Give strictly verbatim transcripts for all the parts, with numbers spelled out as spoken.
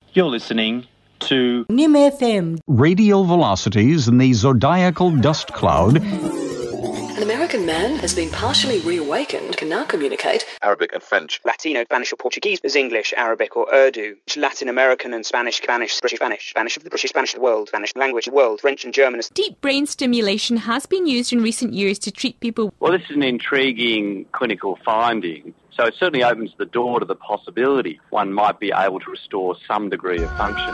You're listening to Nim F M. Radial velocities in the zodiacal dust cloud. An American man has been partially reawakened, can now communicate Arabic and French, Latino, Spanish or Portuguese is English, Arabic or Urdu, Latin American and Spanish, Spanish, British Spanish, Spanish of the British, Spanish of the world, Spanish language of the world, French and German. Deep brain stimulation has been used in recent years to treat people. Well, this is an intriguing clinical finding. So it certainly opens the door to the possibility one might be able to restore some degree of function.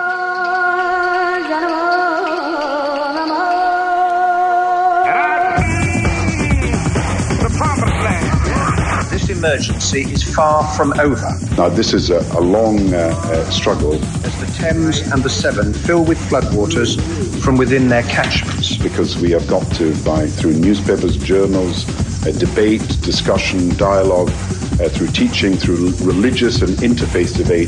This emergency is far from over. Now, this is a, a long uh, uh, struggle. As the Thames and the Severn fill with floodwaters from within their catchments. Because we have got to, by through newspapers, journals, uh, debate, discussion, dialogue, uh, through teaching, through religious and interfaith debate.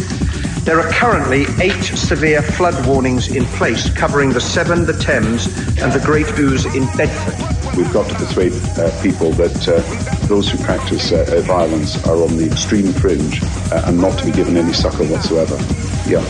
There are currently eight severe flood warnings in place covering the Severn, the Thames and the Great Ouse in Bedford. We've got to persuade uh, people that uh, those who practice uh, violence are on the extreme fringe uh, and not to be given any succour whatsoever. Yeah.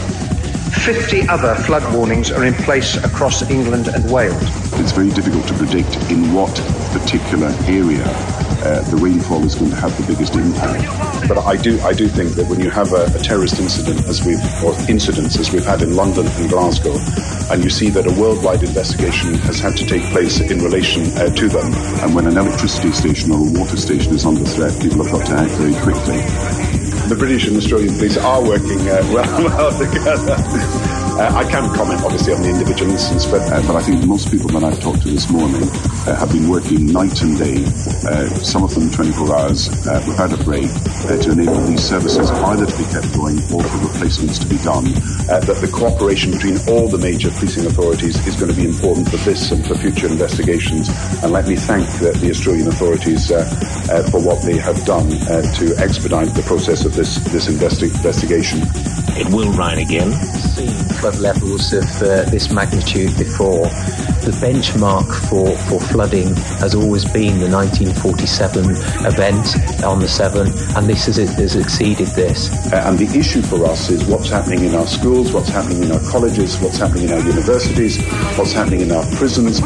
fifty other flood warnings are in place across England and Wales. It's very difficult to predict in what particular area uh, the rainfall is going to have the biggest impact. But I do I do think that when you have a, a terrorist incident, as we've, or incidents as we've had in London and Glasgow, and you see that a worldwide investigation has had to take place in relation uh, to them. And when an electricity station or a water station is under threat, people have got to act very quickly. The British and Australian police are working uh, well, well together. Uh, I can't comment, obviously, on the individual instance, but... Uh, but I think most people that I've talked to this morning uh, have been working night and day, uh, some of them twenty-four hours uh, without a break, uh, to enable these services either to be kept going or for replacements to be done. Uh, that the cooperation between all the major policing authorities is going to be important for this and for future investigations. And let me thank the, the Australian authorities uh, uh, for what they have done uh, to expedite the process of this, this investi- investigation. It will rain again. Seen flood levels of uh, this magnitude before. The benchmark for, for flooding has always been the nineteen forty-seven event on the Severn, and this has, has exceeded this. Uh, and the issue for us is what's happening in our schools, what's happening in our colleges, what's happening in our universities, what's happening in our prisons.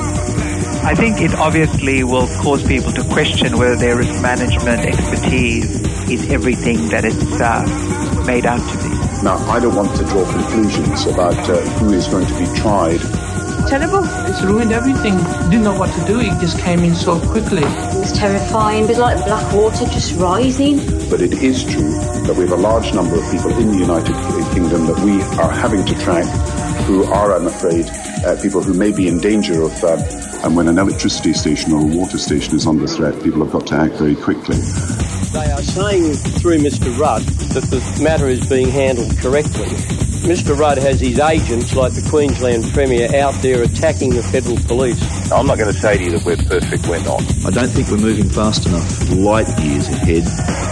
I think it obviously will cause people to question whether their risk management expertise is everything that it's uh, made out to be. Now, I don't want to draw conclusions about uh, who is going to be tried. Terrible. It's ruined everything. Didn't know what to do. It just came in so quickly. It was terrifying. It was like black water just rising. But it is true that we have a large number of people in the United Kingdom that we are having to track who are, I'm afraid, uh, people who may be in danger of... Uh, and when an electricity station or a water station is under threat, people have got to act very quickly. They are saying through Mister Rudd that the matter is being handled correctly. Mister Rudd has his agents, like the Queensland Premier, out there attacking the federal police. I'm not going to say to you that we're perfect, we're not. I don't think we're moving fast enough, light years ahead.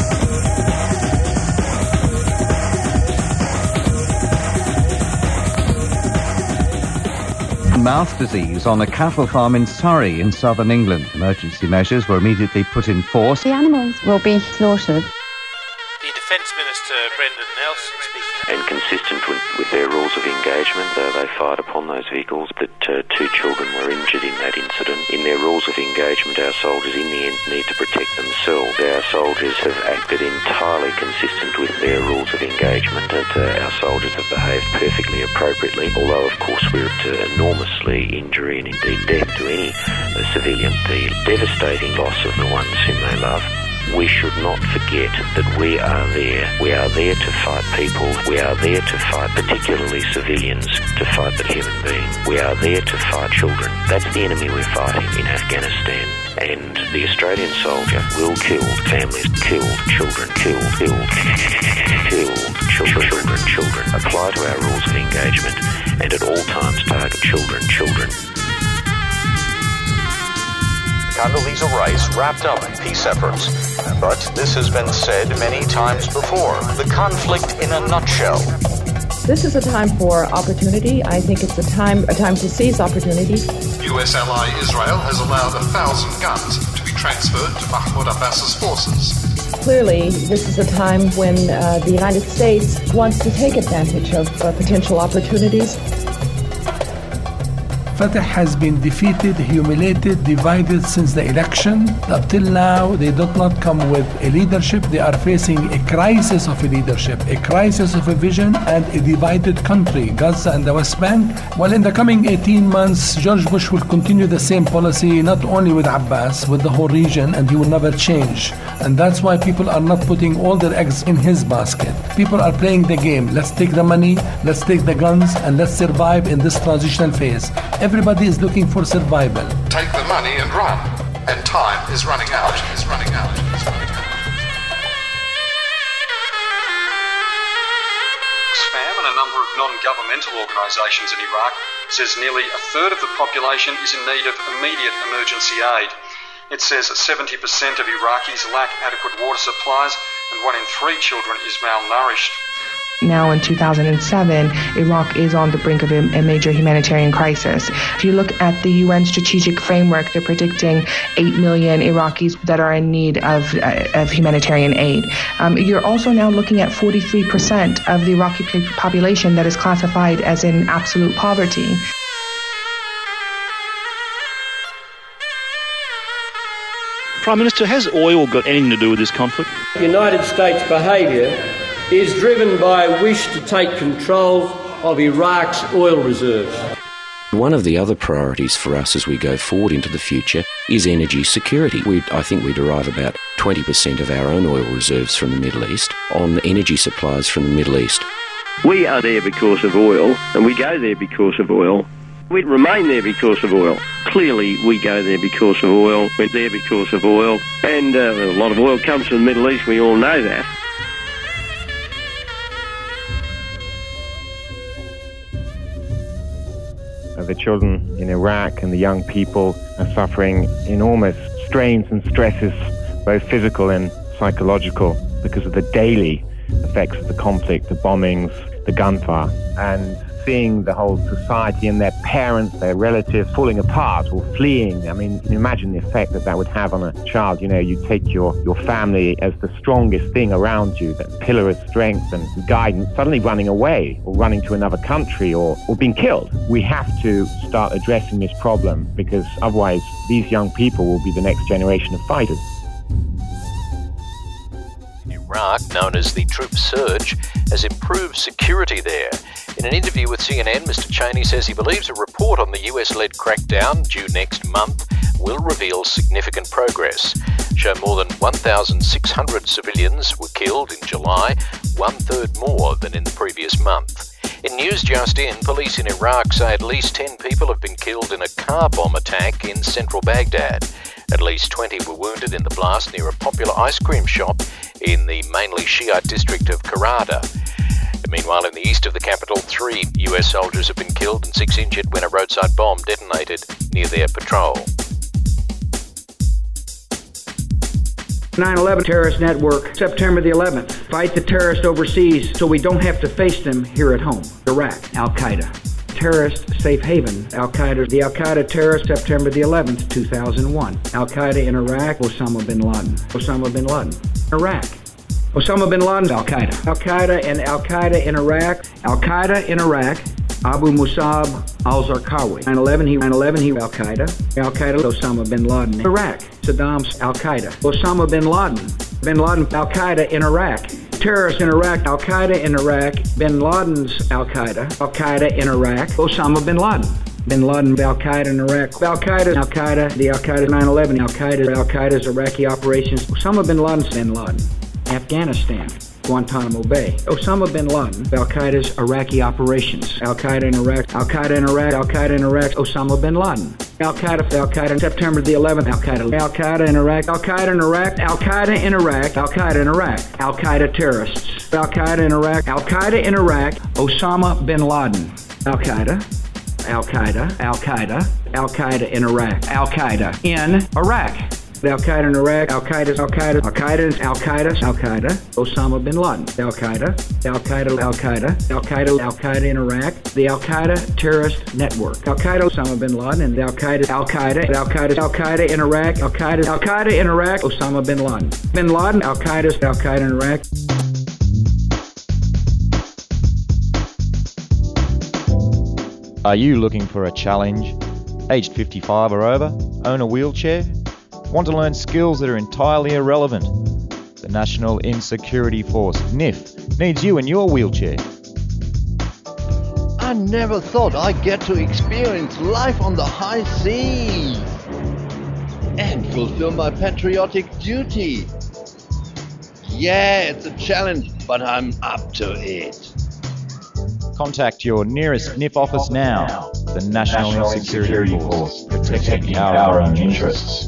Mouth disease on a cattle farm in Surrey in southern England. Emergency measures were immediately put in force. The animals will be slaughtered. The Defence Minister, Brendan Nelson, speaking. And consistent with, with their rules of engagement, uh, they fired upon those vehicles. That uh, two children were injured in that incident. In their rules of engagement, our soldiers in the end need to protect themselves. Our soldiers have acted entirely consistent with their rules of engagement. And, uh, our soldiers have behaved perfectly appropriately, although of course we're at uh, enormously injury and indeed death to any uh, civilian. The devastating loss of the ones whom they love. We should not forget that we are there. We are there to fight people. We are there to fight particularly civilians, to fight the human being. We are there to fight children. That's the enemy we're fighting in Afghanistan. And the Australian soldier will kill families, kill children, kill, kill, kill children, children, children. Apply to our rules of engagement and at all times target children, children. Condoleezza Rice wrapped up peace efforts. But this has been said many times before. The conflict in a nutshell. This is a time for opportunity. I think it's a time a time to seize opportunity. U S ally Israel has allowed a thousand guns to be transferred to Mahmoud Abbas's forces. Clearly, this is a time when uh, the United States wants to take advantage of uh, potential opportunities. Fatah has been defeated, humiliated, divided since the election. Up till now, they do not come with a leadership. They are facing a crisis of a leadership, a crisis of a vision, and a divided country, Gaza and the West Bank. Well, in the coming eighteen months, George Bush will continue the same policy, not only with Abbas, with the whole region, and he will never change. And that's why people are not putting all their eggs in his basket. People are playing the game. Let's take the money, let's take the guns, and let's survive in this transitional phase. Everybody is looking for survival. Take the money and run. And time is running out. Is running out. Is running out. Oxfam and a number of non-governmental organisations in Iraq says nearly a third of the population is in need of immediate emergency aid. It says seventy percent of Iraqis lack adequate water supplies and one in three children is malnourished. Now in two thousand seven, Iraq is on the brink of a, a major humanitarian crisis. If you look at the U N strategic framework, they're predicting eight million Iraqis that are in need of, uh, of humanitarian aid. Um, you're also now looking at forty-three percent of the Iraqi population that is classified as in absolute poverty. Prime Minister, has oil got anything to do with this conflict? The United States behaviour is driven by a wish to take control of Iraq's oil reserves. One of the other priorities for us as we go forward into the future is energy security. We, I think we derive about twenty percent of our own oil reserves from the Middle East on energy supplies from the Middle East. We are there because of oil, and we go there because of oil. We remain there because of oil. Clearly, we go there because of oil. We're there because of oil. And uh, a lot of oil comes from the Middle East, we all know that. The children in Iraq and the young people are suffering enormous strains and stresses, both physical and psychological, because of the daily effects of the conflict, the bombings, the gunfire, and seeing the whole society and their parents, their relatives falling apart or fleeing. I mean, you can imagine the effect that that would have on a child. You know, you take your, your family as the strongest thing around you, that pillar of strength and guidance, suddenly running away or running to another country or, or being killed. We have to start addressing this problem because otherwise these young people will be the next generation of fighters. Iraq, known as the Troop Surge, has improved security there. In an interview with C N N, Mister Cheney says he believes a report on the U S-led crackdown due next month will reveal significant progress. Show more than one thousand six hundred civilians were killed in July, one-third more than in the previous month. In news just in, police in Iraq say at least ten people have been killed in a car bomb attack in central Baghdad. At least twenty were wounded in the blast near a popular ice cream shop in the mainly Shiite district of Karada. Meanwhile, in the east of the capital, three U S soldiers have been killed and six injured when a roadside bomb detonated near their patrol. nine eleven terrorist network, September the eleventh. Fight the terrorists overseas so we don't have to face them here at home. Iraq, Al-Qaeda. Terrorist safe haven, Al-Qaeda. The Al-Qaeda terrorist, September the eleventh, two thousand one. Al-Qaeda in Iraq, Osama bin Laden. Osama bin Laden. Iraq. Osama bin Laden, Al-Qaeda. Al-Qaeda and Al-Qaeda in Iraq. Al-Qaeda in Iraq. Abu Musab al-Zarqawi. nine eleven, he nine eleven, he Al-Qaeda. Al-Qaeda, Osama bin Laden. Iraq. Saddam's Al-Qaeda. Osama bin Laden. Bin Laden, Al-Qaeda in Iraq. Terrorists in Iraq, Al-Qaeda in Iraq. Bin Laden's Al-Qaeda. Al-Qaeda in Iraq. Osama bin Laden. Bin Laden, Al-Qaeda in Iraq. Al-Qaeda, Al-Qaeda, the Al-Qaeda nine eleven, Al-Qaeda, Al-Qaeda's Iraqi operations. Osama bin Laden's bin Laden. Afghanistan, Guantanamo Bay. Osama bin Laden, Al-Qaeda's Iraqi operations. Al-Qaeda in Iraq, Al-Qaeda in Iraq, Al-Qaeda in Iraq, Osama bin Laden. Al-Qaeda, Al-Qaeda, September the eleventh, Al-Qaeda, Al-Qaeda in Iraq, Al-Qaeda in Iraq, Al-Qaeda in Iraq, Al-Qaeda in Iraq, Al-Qaeda terrorists. Al-Qaeda in Iraq, Al-Qaeda in Iraq, Osama bin Laden. Al-Qaeda, Al-Qaeda, Al-Qaeda, Al-Qaeda in Iraq, Al-Qaeda in Iraq. Al-Qaeda in Iraq, Al-Qaeda, Al-Qaeda, Al-Qaeda, Al-Qaeda, Al-Qaeda, Osama bin Laden, Al-Qaeda, Al-Qaeda, Al-Qaeda, Al-Qaeda, Al-Qaeda in Iraq, the Al-Qaeda terrorist network. Al-Qaeda, Osama bin Laden, and the Al-Qaeda, Al-Qaeda, Al-Qaeda, Al-Qaeda in Iraq, Al-Qaeda, Al-Qaeda in Iraq, Osama bin Laden. Bin Laden, Al-Qaeda, Al-Qaeda in Iraq. Are you looking for a challenge? Aged fifty-five or over? Own a wheelchair? Want to learn skills that are entirely irrelevant? The National Insecurity Force, N I F, needs you in your wheelchair. I never thought I'd get to experience life on the high seas and fulfill my patriotic duty. Yeah, it's a challenge, but I'm up to it. Contact your nearest N I F office now. The National, National Insecurity Force, protecting our, our own interests.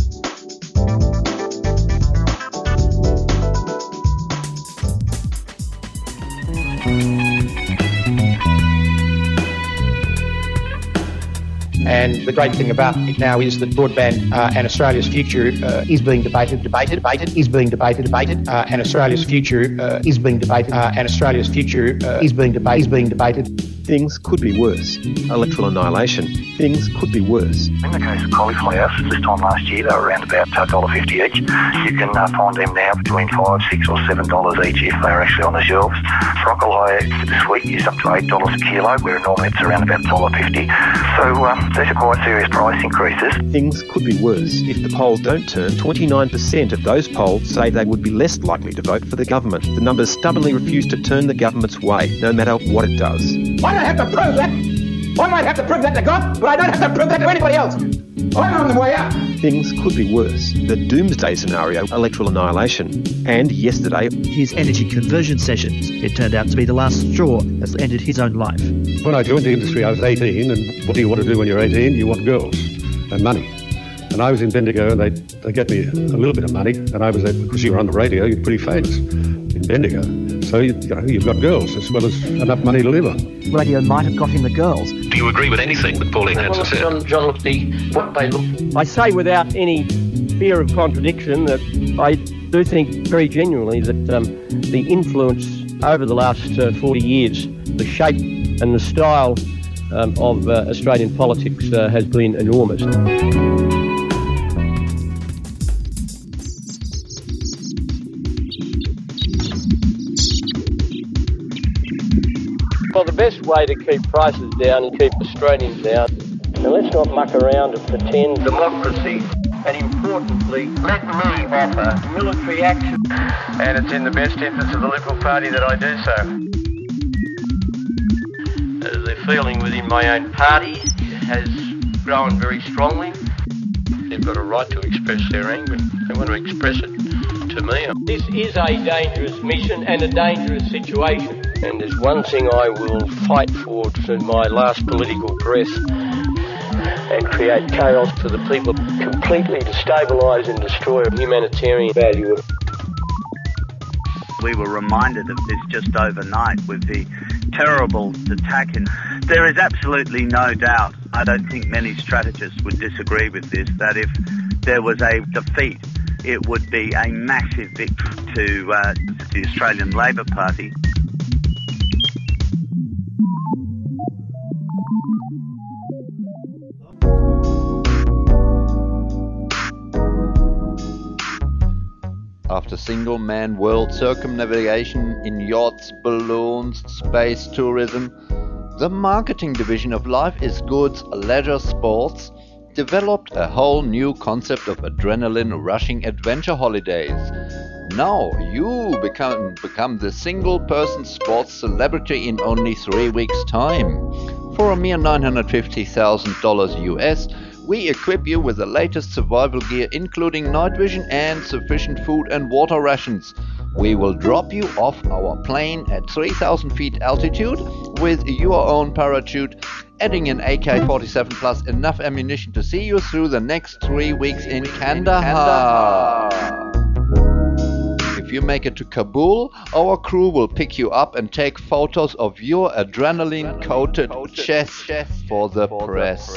And the great thing about it now is that broadband uh, and Australia's future uh, is being debated, debated, debated, is being debated, debated, uh, and Australia's future uh, is being debated, uh, and Australia's future uh, is being debated, is being debated. Things could be worse. Electoral annihilation. Things could be worse. In the case of cauliflowers, this time last year they were around about one dollar fifty each. You can uh, find them now between five, six or seven dollars each if they're actually on the shelves. Broccoli this week is up to eight dollars a kilo, where normally it's around about one dollar fifty. So um, these are quite serious price increases. Things could be worse. If the polls don't turn, twenty-nine percent of those polled say they would be less likely to vote for the government. The numbers stubbornly refuse to turn the government's way, no matter what it does. Why do I have to prove that? I might have to prove that to God, but I don't have to prove that to anybody else. I'm on the way out. Things could be worse. The doomsday scenario, electoral annihilation. And yesterday, his energy conversion sessions. It turned out to be the last straw as ended his own life. When I joined the industry, I was eighteen, and what do you want to do when you're eighteen? You want girls and money. And I was in Bendigo, and they they gave me a little bit of money, and I was able, because you were on the radio, you're pretty famous in Bendigo. So you, you know, you've got girls as well as enough money to live on. Radio might have got him the girls. Do you agree with anything that Pauline Hanson said? John, John looked the, what they look. I say without any fear of contradiction that I do think very genuinely that um, the influence over the last uh, forty years, the shape and the style um, of uh, Australian politics uh, has been enormous. Well, the best way to keep prices down and keep Australians down, now let's not muck around and pretend democracy, and importantly, let me offer military action. And it's in the best interest of the Liberal Party that I do so. Uh, the feeling within my own party has grown very strongly. They've got a right to express their anger. They want to express it to me. This is a dangerous mission and a dangerous situation. And there's one thing I will fight for to my last political breath and create chaos for the people, completely destabilise and destroy humanitarian value. We were reminded of this just overnight with the terrible attack. And there is absolutely no doubt, I don't think many strategists would disagree with this, that if there was a defeat, it would be a massive victory to uh, the Australian Labor Party. After single-man world circumnavigation in yachts, balloons, space tourism, the marketing division of Life is Good's Leisure Sports developed a whole new concept of adrenaline-rushing adventure holidays. Now you become, become the single-person sports celebrity in only three weeks' time. For a mere nine hundred fifty thousand dollars U S, we equip you with the latest survival gear, including night vision and sufficient food and water rations. We will drop you off our plane at three thousand feet altitude with your own parachute, adding an A K forty-seven plus enough ammunition to see you through the next three weeks in Kandahar. If you make it to Kabul, our crew will pick you up and take photos of your adrenaline-coated chest for the press.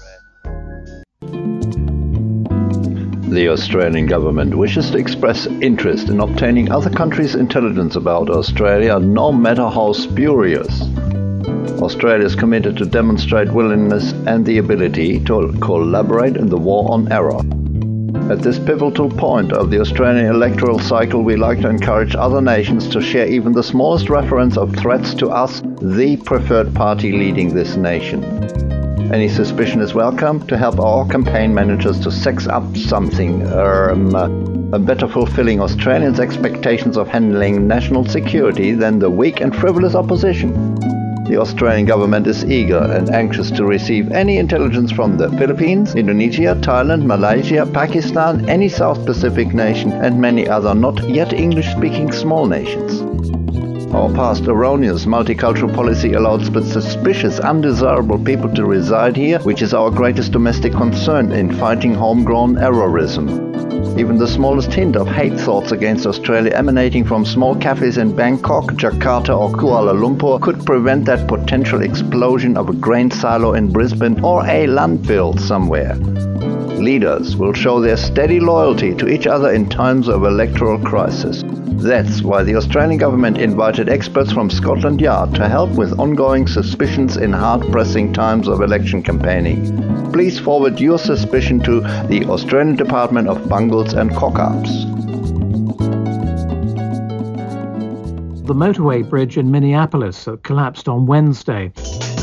The Australian government wishes to express interest in obtaining other countries' intelligence about Australia, no matter how spurious. Australia is committed to demonstrate willingness and the ability to collaborate in the war on error. At this pivotal point of the Australian electoral cycle, we like to encourage other nations to share even the smallest reference of threats to us, the preferred party leading this nation. Any suspicion is welcome to help our campaign managers to sex up something, um, uh, better fulfilling Australians' expectations of handling national security than the weak and frivolous opposition. The Australian government is eager and anxious to receive any intelligence from the Philippines, Indonesia, Thailand, Malaysia, Pakistan, any South Pacific nation, and many other not yet English-speaking small nations. Our past erroneous multicultural policy allowed suspicious, undesirable people to reside here, which is our greatest domestic concern in fighting homegrown terrorism. Even the smallest hint of hate thoughts against Australia emanating from small cafes in Bangkok, Jakarta or Kuala Lumpur could prevent that potential explosion of a grain silo in Brisbane or a landfill somewhere. Leaders will show their steady loyalty to each other in times of electoral crisis. That's why the Australian government invited experts from Scotland Yard to help with ongoing suspicions in hard-pressing times of election campaigning. Please forward your suspicion to the Australian Department of Bungles and Cock-Ups. The motorway bridge in Minneapolis collapsed on Wednesday.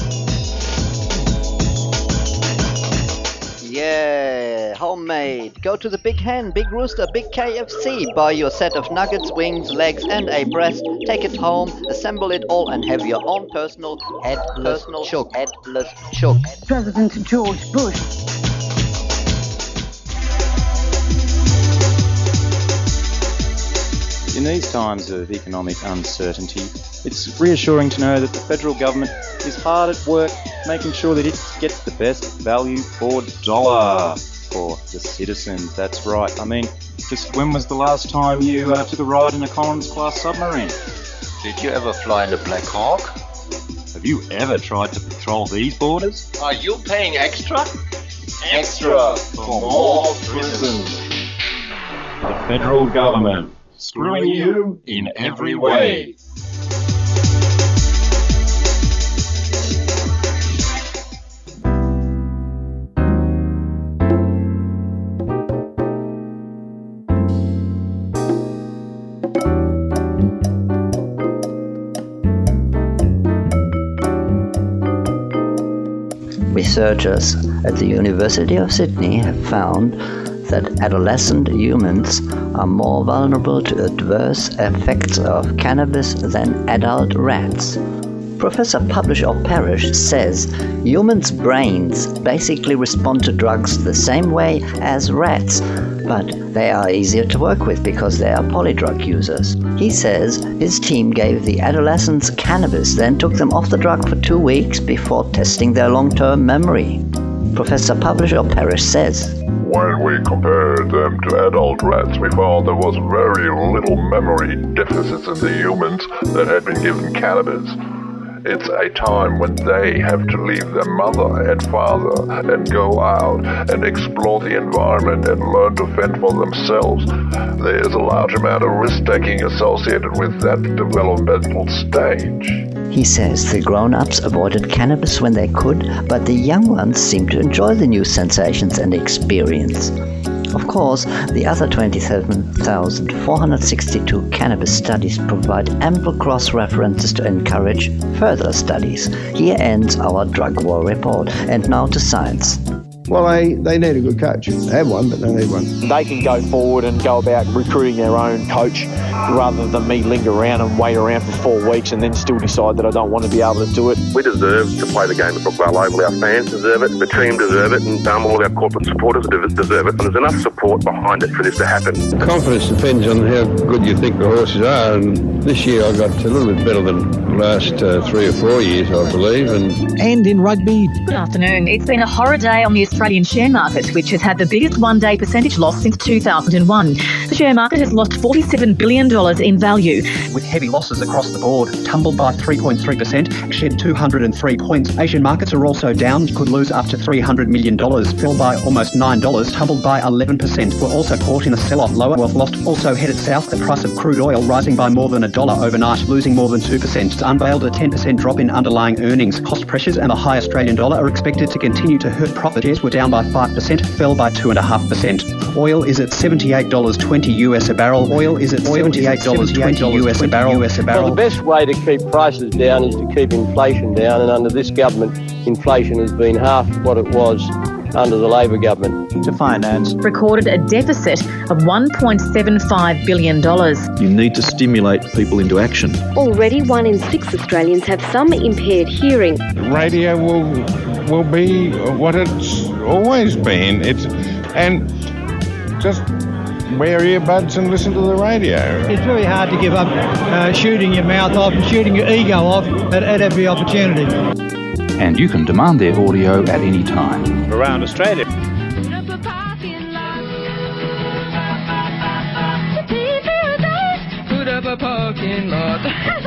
Yeah, homemade. Go to the Big Hen, Big Rooster, Big K F C. Buy your set of nuggets, wings, legs and a breast. Take it home, assemble it all and have your own personal headless chook. Headless chook. President George Bush. In these times of economic uncertainty, it's reassuring to know that the federal government is hard at work making sure that it gets the best value for dollar for the citizens. That's right. I mean, just when was the last time you uh, took a ride in a Collins-class submarine? Did you ever fly in a Black Hawk? Have you ever tried to patrol these borders? Are you paying extra? Extra for more prisons. The federal government, screwing you in every way. Researchers at the University of Sydney have found that adolescent humans are more vulnerable to adverse effects of cannabis than adult rats. Professor Publish or Perish says humans' brains basically respond to drugs the same way as rats, but they are easier to work with because they are polydrug users. He says his team gave the adolescents cannabis, then took them off the drug for two weeks before testing their long-term memory. Professor Publish or Perish says, when we compared them to adult rats, we found there was very little memory deficits in the humans that had been given cannabis. It's a time when they have to leave their mother and father and go out and explore the environment and learn to fend for themselves. There is a large amount of risk-taking associated with that developmental stage. He says the grown-ups avoided cannabis when they could, but the young ones seemed to enjoy the new sensations and experience. Of course, the other twenty-seven thousand four hundred sixty-two cannabis studies provide ample cross-references to encourage further studies. Here ends our drug war report. And now to science. Well, they, they need a good coach. They have one, but they need one. They can go forward and go about recruiting their own coach rather than me linger around and wait around for four weeks and then still decide that I don't want to be able to do it. We deserve to play the game at Brookvale Oval. Our fans deserve it, the team deserve it, and um, all of our corporate supporters deserve it. And there's enough support behind it for this to happen. Confidence depends on how good you think the horses are, and this year I got a little bit better than the last uh, three or four years, I believe. And And in rugby. Good afternoon. It's been a horror day on the Australian share market, which has had the biggest one-day percentage loss since two thousand one. The share market has lost forty-seven billion dollars in value. With heavy losses across the board, tumbled by three point three percent, shed two hundred three points. Asian markets are also down, could lose up to three hundred million dollars, fell by almost nine dollars, tumbled by eleven percent. We're also caught in a sell-off. Lower wealth lost also headed south, the price of crude oil rising by more than a dollar overnight, losing more than two percent. It's unveiled a ten percent drop in underlying earnings. Cost pressures and the high Australian dollar are expected to continue to hurt profit shares with were down by five percent, fell by two point five percent. Oil is at seventy-eight dollars twenty US a barrel. Oil is at seventy-eight dollars twenty US a barrel. US a barrel. Well, the best way to keep prices down is to keep inflation down, and under this government, inflation has been half what it was under the Labor government. To finance. Recorded a deficit of one point seven five billion dollars. You need to stimulate people into action. Already one in six Australians have some impaired hearing. Radio will will be what it's always been. It's and just wear earbuds and listen to the radio. It's very hard to give up uh, shooting your mouth off and shooting your ego off at, at every opportunity. And you can demand their audio at any time. Around Australia. Put up a parking lot.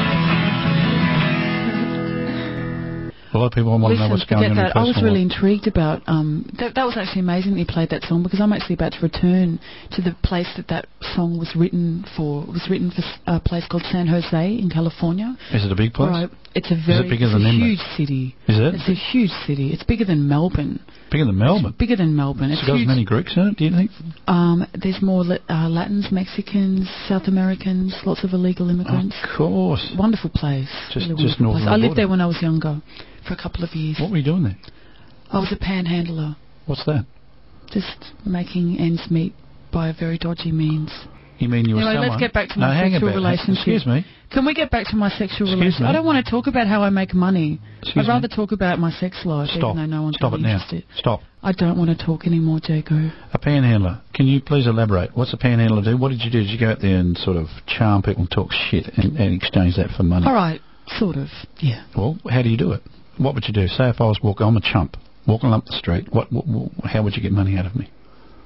A lot of people want to know what's going on in that. I was really life. intrigued about um, that. That was actually amazing that you played that song, because I'm actually about to return to the place that that song was written for. It was written for a place called San Jose in California. Is it a big place? Right. It's a very Is it bigger it's than a Denver? huge city. Is it? It's a huge city. It's bigger than Melbourne. Bigger than Melbourne? It's bigger than Melbourne. It's It's got as huge. many Greeks in it, do you think? Um, there's more li- uh, Latins, Mexicans, South Americans, lots of illegal immigrants. Of course. Wonderful place. Just- Really just wonderful north place. of the I lived border. there when I was younger for a couple of years. What were you doing there? I was a panhandler, What's that? just making ends meet by a very dodgy means. You mean you were Anyway, someone... let's get back to no, my hang sexual about. relationship. Excuse me. Can we get back to my sexual Excuse relationship? me. I don't want to talk about how I make money. Excuse I'd rather talk about my sex life, Stop. even though no one's Stop really it now. interested. Stop. I don't want to talk anymore, Jago. A panhandler. Can you please elaborate? What's a panhandler do? What did you do? Did you go out there and sort of charm people and talk shit and, and exchange that for money? All right, sort of, yeah. Well, how do you do it? What would you do? Say if I was walking, I'm a chump, walking up the street, what, what, what how would you get money out of me?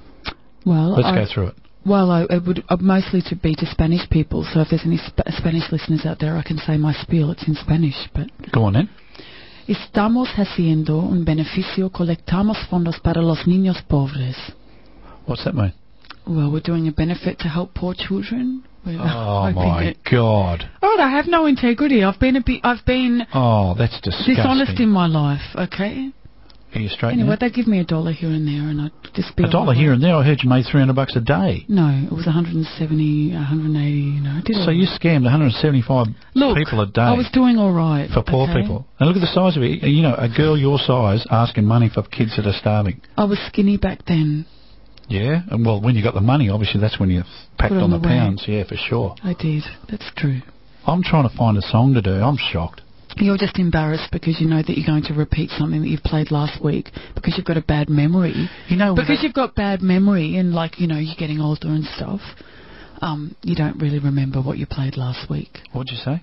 Well, Let's I, go through it. Well, I, it would uh, mostly to be to Spanish people. So if there's any sp- Spanish listeners out there, I can say my spiel. It's in Spanish, but Go on then. estamos haciendo un beneficio, colectamos fondos para los niños pobres. What's that mean? Well, we're doing a benefit to help poor children. We're Oh hoping my it- God. Oh, I have no integrity. I've been a bit. I've been Oh, that's disgusting. dishonest in my life. Okay. Are you straight Anyway, now? they give me a dollar here and there, and I just be A dollar here and there. I heard you made three hundred bucks a day. No, it was one hundred seventy, one hundred eighty. You know, I did So all you right. scammed one hundred seventy-five Look, people a day I was doing all right for poor okay? people. And look at the size of it. You know, a girl your size asking money for kids that are starving. I was skinny back then. Yeah, and well, when you got the money, obviously that's when you packed Put on, on the the weight. pounds. Yeah, for sure. I did. That's true. I'm trying to find a song to do. I'm shocked. You're just embarrassed because you know that you're going to repeat something that you've played last week because you've got a bad memory. You know, because that- you've got bad memory and, like, you know, you're getting older and stuff. Um, you don't really remember what you played last week. What'd you say?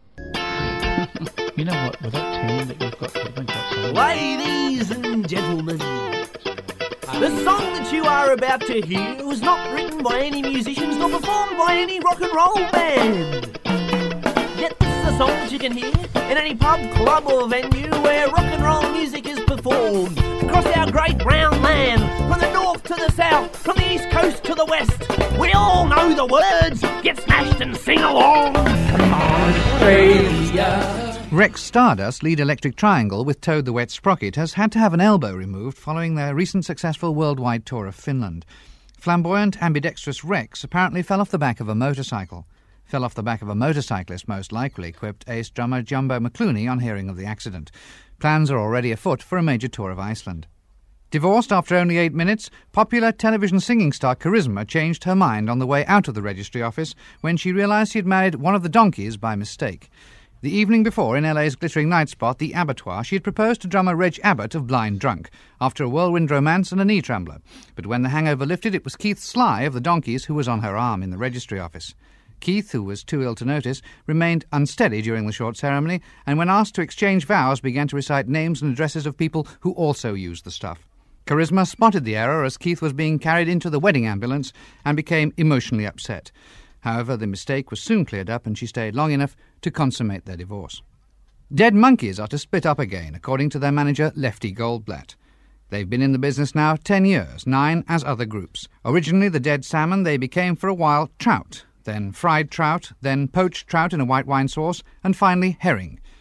You know what? With that tune that you've got, you've got some- Ladies and gentlemen, the song that you are about to hear was not written by any musicians nor performed by any rock and roll band. Yet this is a song that you can hear in any pub, club or venue where rock and roll music is performed. Across our great brown land, from the north to the south, from the east coast to the west, we all know the words. Get smashed and sing along. Come on, Australia. Rex Stardust, lead Electric Triangle with Toad the Wet Sprocket, has had to have an elbow removed following their recent successful worldwide tour of Finland. Flamboyant, ambidextrous Rex apparently fell off the back of a motorcycle. Fell off the back of a motorcyclist, most likely, quipped ace drummer Jumbo McClooney on hearing of the accident. Plans are already afoot for a major tour of Iceland. Divorced after only eight minutes, popular television singing star Charisma changed her mind on the way out of the registry office when she realised she had married one of the donkeys by mistake. The evening before, in L A's glittering night spot, the Abattoir, she had proposed to drummer Reg Abbott of Blind Drunk, after a whirlwind romance and a knee trembler. But when the hangover lifted, it was Keith Sly of the Donkeys who was on her arm in the registry office. Keith, who was too ill to notice, remained unsteady during the short ceremony, and when asked to exchange vows, began to recite names and addresses of people who also used the stuff. Charisma spotted the error as Keith was being carried into the wedding ambulance and became emotionally upset. However, the mistake was soon cleared up and she stayed long enough to consummate their divorce. Dead Monkeys are to split up again, according to their manager Lefty Goldblatt. They've been in the business now ten years, nine as other groups. Originally the Dead Salmon, they became for a while Trout, then fried trout, then poached trout in a white wine sauce, and finally herring.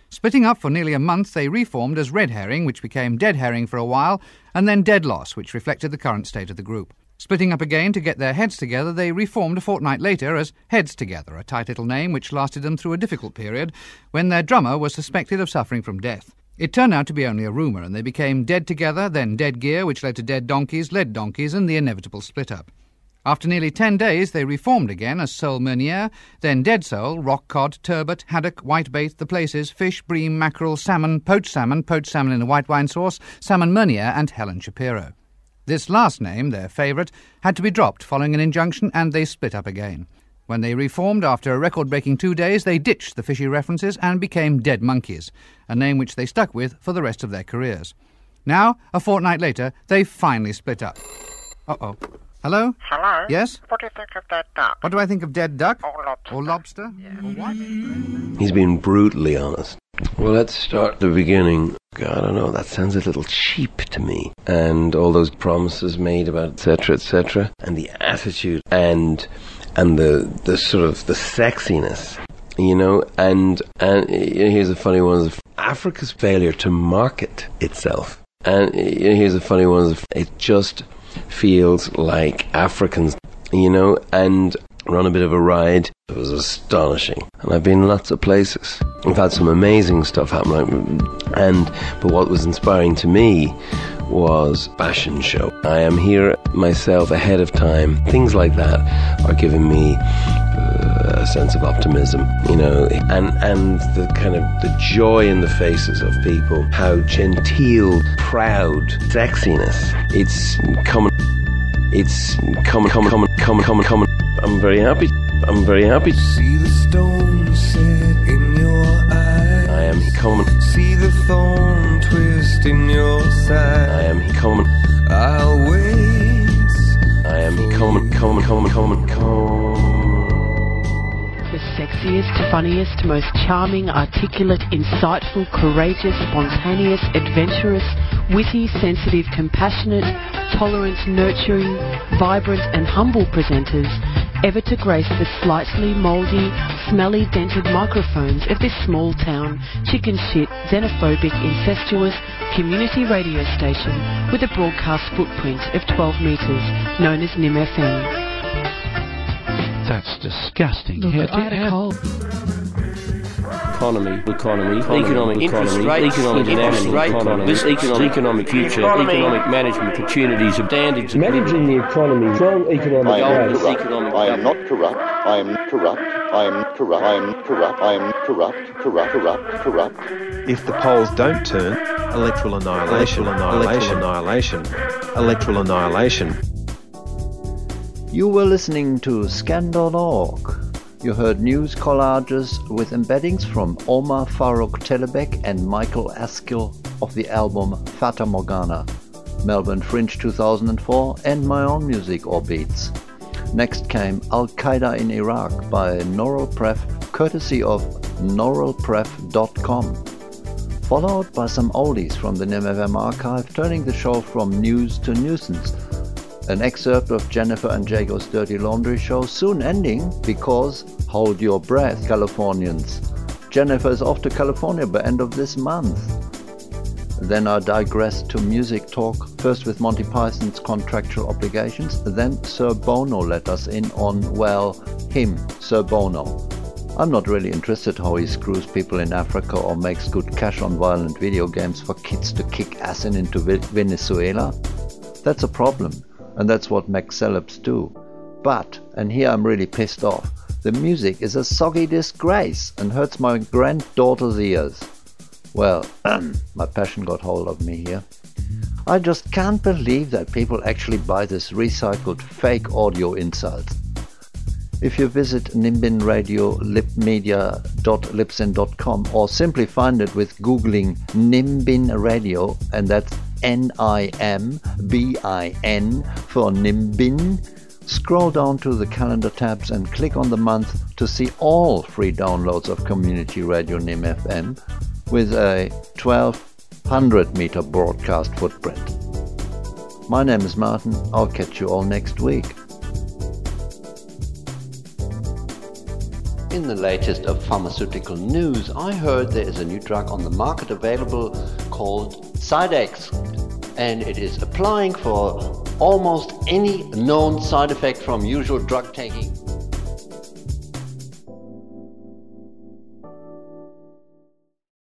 Splitting up for nearly a month, they reformed as Red Herring, which became Dead Herring for a while, and then Dead Loss, which reflected the current state of the group. Splitting up again to get their heads together, they reformed a fortnight later as Heads Together, a tight little name which lasted them through a difficult period when their drummer was suspected of suffering from death. It turned out to be only a rumour, and they became Dead Together, then Dead Gear, which led to Dead Donkeys, Lead Donkeys, and the inevitable split-up. After nearly ten days, they reformed again as Soul Meunier, then Dead Soul, Rock Cod, Turbot, Haddock, Whitebait, The Places, Fish, Bream, Mackerel, Salmon, Poached Salmon, Poached Salmon in a White Wine Sauce, Salmon Meunier, and Helen Shapiro. This last name, their favourite, had to be dropped following an injunction, and they split up again. When they reformed after a record-breaking two days, they ditched the fishy references and became Dead Monkeys, a name which they stuck with for the rest of their careers. Now, a fortnight later, they finally split up. Uh-oh. Hello? Hello? Yes? What do you think of Dead Duck? What do I think of Dead Duck? Or lobster. Or lobster? Yeah. Or what? He's been brutally honest. Well, let's start at the beginning. God, I don't know, that sounds a little cheap to me. And all those promises made about et cetera, et cetera. And the attitude and and the the sort of the sexiness, you know. And, and here's a funny one. Africa's failure to market itself. And here's a funny one. It just feels like Africans, you know, and run a bit of a ride. It was astonishing. And I've been lots of places. I've had some amazing stuff happen. And, but what was inspiring to me was fashion show. I am here myself ahead of time. Things like that are giving me uh, a sense of optimism, you know, and, and the kind of the joy in the faces of people, how genteel, proud, sexiness. It's coming, it's coming, coming, coming, coming, coming, coming. I'm very happy. I'm very happy. See the stone set in your eye. I am coming. See the thorn twist in your side. I am coming. I'll wait. I am coming, coming, coming, coming, coming. The sexiest, funniest, most charming, articulate, insightful, courageous, spontaneous, adventurous, witty, sensitive, compassionate, tolerant, nurturing, vibrant and humble presenters ever to grace the slightly mouldy, smelly, dented microphones of this small town, chicken shit, xenophobic, incestuous community radio station with a broadcast footprint of twelve metres, known as N I M F M. That's disgusting. Look, How- I had a how- cold. Economy, economy, Economy, economic, interest economy, rates, economic, interest economy, rate, economy, this economic, economic future, economy, economic management, opportunities, standards, Managing the economy, strong economic I am growth. corrupt. I am not corrupt. I am corrupt. I am corrupt. I am corrupt. I am corrupt. Corrupt. Corrupt. Corrupt. If the polls don't turn, electoral annihilation, annihilation, annihilation, electoral annihilation. You were listening to scan dot org. You heard news collages with embeddings from Omar Farouk Telebek and Michael Askill of the album Fata Morgana, Melbourne Fringe two thousand four, and my own music or beats. Next came Al-Qaeda in Iraq by Noralpref, courtesy of noralpref dot com. Followed by some oldies from the N I M F M archive, turning the show from news to nuisance. An excerpt of Jennifer and Jago's Dirty Laundry show, soon ending because, hold your breath, Californians. Jennifer is off to California by end of this month. Then I digressed to music talk, first with Monty Python's Contractual Obligations, then Sir Bono let us in on, well, him, Sir Bono. I'm not really interested how he screws people in Africa or makes good cash on violent video games for kids to kick ass in into Venezuela. That's a problem. And that's what Mac Celebs do. But, and here I'm really pissed off, the music is a soggy disgrace and hurts my granddaughter's ears. Well, my passion got hold of me here. I just can't believe that people actually buy this recycled fake audio insults. If you visit Nimbin Radio libmedia dot libsyn dot com or simply find it with googling Nimbin Radio, and that's N I M B I N for Nimbin, scroll down to the calendar tabs and click on the month to see all free downloads of Community Radio N I M F M with a twelve hundred meter broadcast footprint. My name is Martin. I'll catch you all next week. In the latest of pharmaceutical news, I heard there is a new drug on the market available called Zydex, and it is applying for almost any known side effect from usual drug taking.